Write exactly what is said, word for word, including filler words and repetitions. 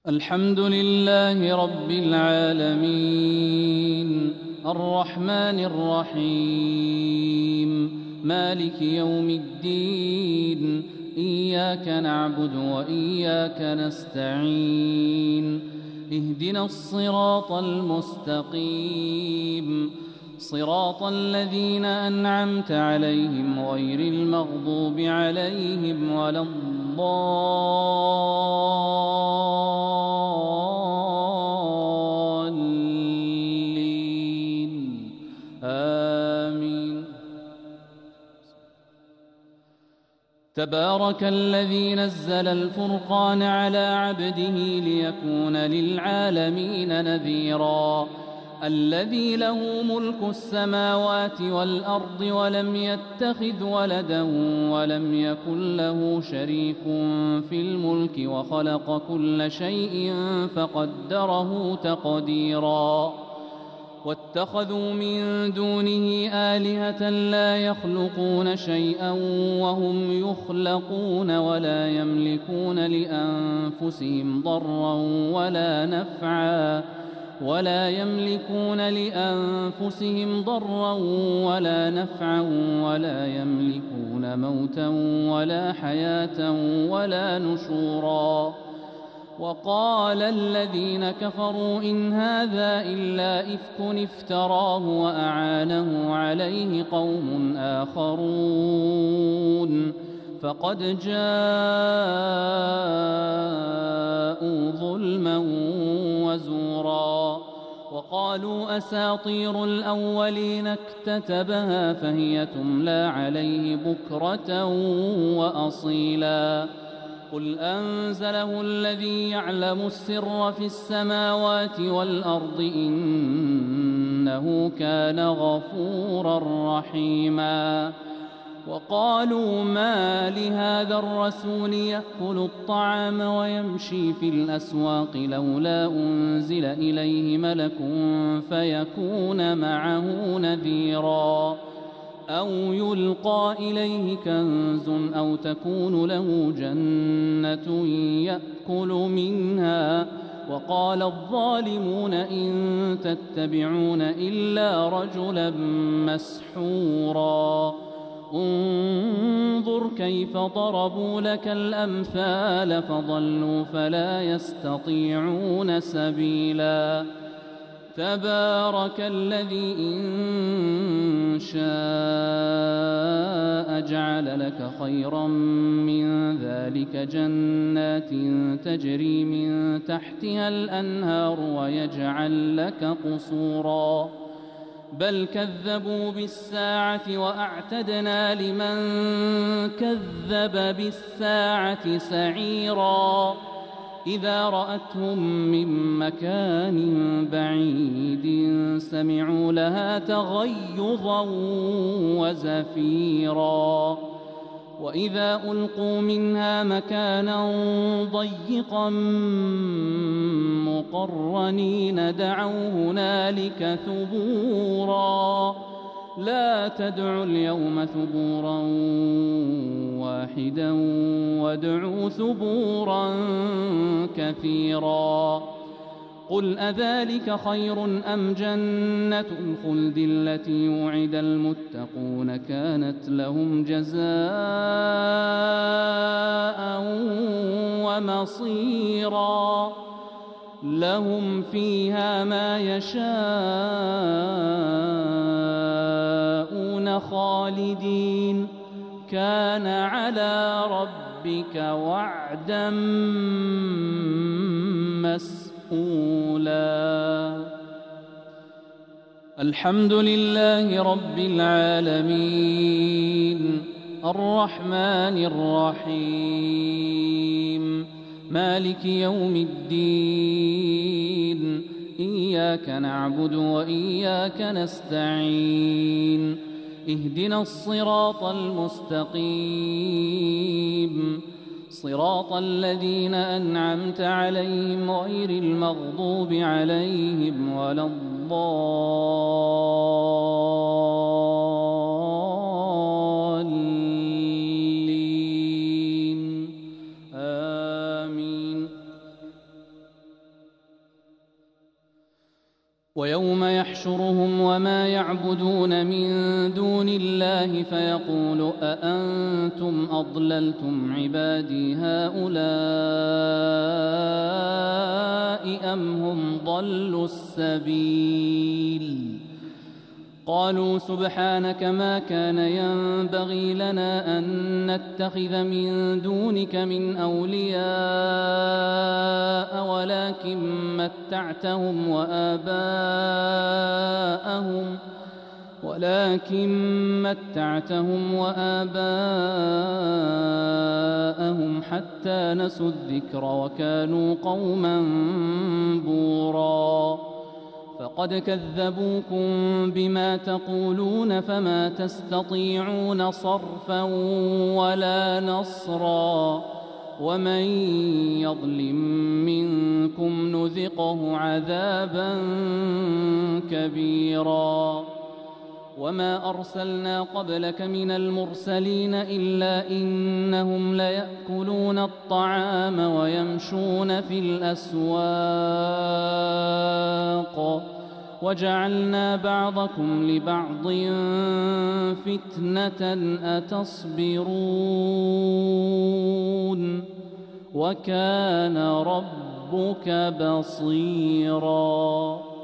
الحمد لله رب العالمين الرحمن الرحيم مالك يوم الدين إياك نعبد وإياك نستعين اهدنا الصراط المستقيم صراط الذين أنعمت عليهم غير المغضوب عليهم ولا الضالين آمين. تبارك الذي نزل الفرقان على عبده ليكون للعالمين نذيرا الذي له ملك السماوات والأرض ولم يتخذ ولدا ولم يكن له شريك في الملك وخلق كل شيء فقدره تقديرا واتخذوا من دونه آلهة لا يخلقون شيئا وهم يخلقون ولا يملكون لأنفسهم ضرا ولا نفعا ولا يملكون لأنفسهم ضرا ولا نفعا ولا يملكون موتا ولا حياة ولا نشورا. وقال الذين كفروا إن هذا إلا إفك افتراه وأعانه عليه قوم آخرون فقد جاءوا ظلما وزورا. وقالوا أساطير الأولين اكتتبها فهي تملى عليه بكرة وأصيلا قل أنزله الذي يعلم السر في السماوات والأرض إنه كان غفورا رحيما. وقالوا ما لهذا الرسول يأكل الطعام ويمشي في الأسواق لولا أنزل إليه ملك فيكون معه نذيرا أو يلقى إليه كنز أو تكون له جنة يأكل منها. وقال الظالمون إن تتبعون إلا رجلا مسحورا انظر كيف ضربوا لك الأمثال فضلوا فلا يستطيعون سبيلا. تبارك الذي إن شاء جعل لك خيرا من ذلك جنات تجري من تحتها الأنهار ويجعل لك قصورا بل كذبوا بالساعة وأعتدنا لمن كذب بالساعة سعيرا إذا رأتهم من مكان بعيد سمعوا لها تغيظا وزفيرا وإذا ألقوا منها مكانا ضيقا مقرنين دعوا هنالك ثبورا لا تدعوا اليوم ثبورا واحدا وادعوا ثبورا كثيرا. قل أذلك خير أم جنة الخلد التي وعد المتقون كانت لهم جزاء ومصيرا لهم فيها ما يشاءون خالدين كان على ربك وعدا مسئولا. الحمد لله رب العالمين الرحمن الرحيم مالك يوم الدين إياك نعبد وإياك نستعين اهدنا الصراط المستقيم صراط الذين أنعمت عليهم غير المغضوب عليهم ولا الضالين آمين. ويوم يحشرهم وما يعبدون من دون الله فيقول أأنتم أضللتم عبادي هؤلاء أم هم ضلوا السبيل قالوا سبحانك ما كان ينبغي لنا أن نتخذ من دونك من أولياء ولكن متعتهم وآباءهم ولكن متعتهم وآباءهم حتى نسوا الذكر وكانوا قوما بوراً فقد كذبوكم بما تقولون فما تستطيعون صرفا ولا نصرا ومن يظلم منكم نذقه عذابا كبيرا وما أرسلنا قبلك من المرسلين إلا إنهم ليأكلون الطعام ويمشون في الأسواق وجعلنا بعضكم لبعض فتنة أتصبرون وكان ربك بصيراً